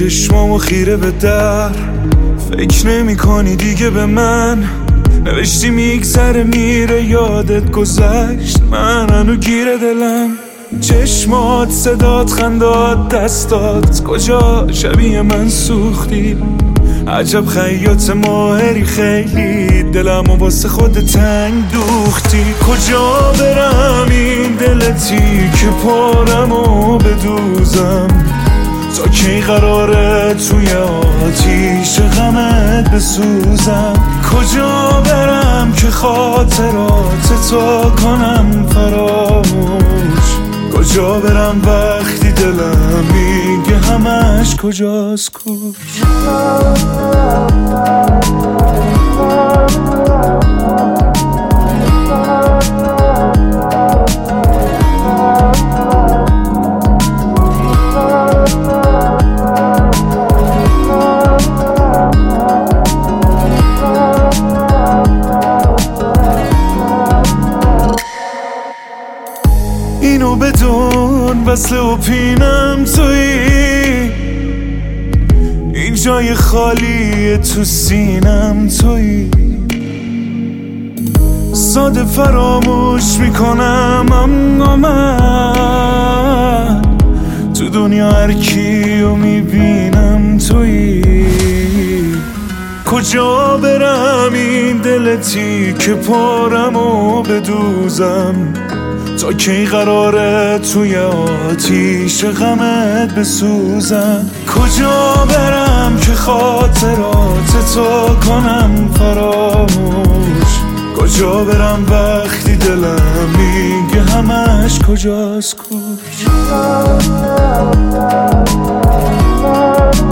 چشمامو خیره به در، فکر نمی کنی دیگه به من. نوشتی میگذره میره یادت گذشت، من هنو گیره دلم. چشمات، صدات، خندات، دستات، کجا شبیه من سوختی. عجب خیاط ماهری، خیلی دلمو واسه خود تنگ دوختی. کجا برم این دلتی که پارمو بدوزم، تا کی قراره توی آتیش غمت بسوزم. کجا برم که خاطرات تو کنم فراموش، کجا برم وقتی دلم میگه همش کجاست کوش. اینو بدون وصله و پینم تویی، این جای خالی تو سینم تویی. ساده فراموش میکنم اما من تو دنیا هر کیو میبینم تویی. کجا برم این دلتی که پارمو بدوزم، تا کی قراره توی آتیش غمت بسوزم. کجا برم که خاطرات تو کنم فراموش، کجا برم وقتی دلم میگه همش کجاست کوش.